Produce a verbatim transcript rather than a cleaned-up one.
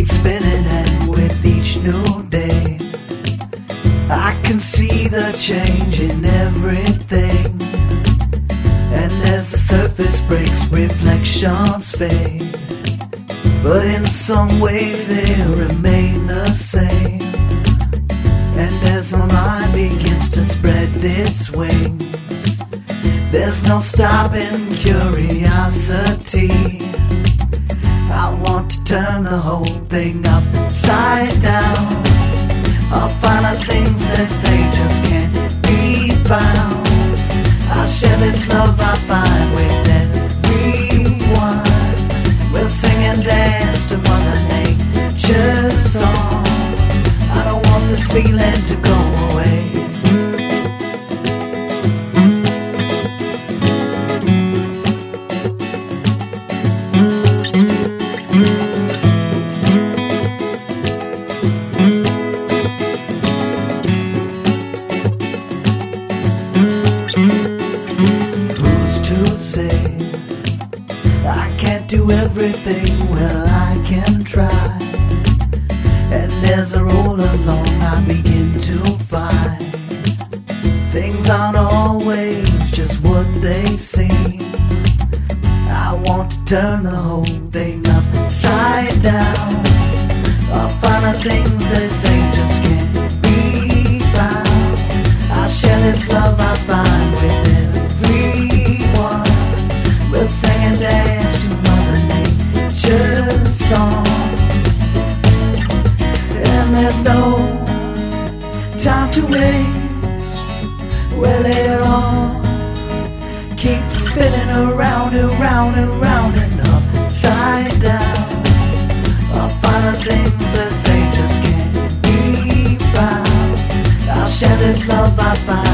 keep spinning, and with each new day I can see the change in everything. And as the surface breaks, reflections fade, but in some ways they remain the same. And as my mind begins to spread its wings, there's no stopping curiosity. I want to turn the whole thing upside down. I'll find out things they say just can't be found. I'll share this love I find with everyone. We'll sing and dance to Mother Nature's song. I don't want this feeling to go away. Do everything, well I can try. And as I roll along I begin to find things aren't always just what they seem. I want to turn the whole thing upside down. I'll find out things they say just can't be found. I'll share this love I find with everyone. We'll sing and dance to Nature's song. And there's no time to waste. Well, later on, keep spinning around and round and round and upside down. I'll find out things that say just can't be found. I'll share this love I find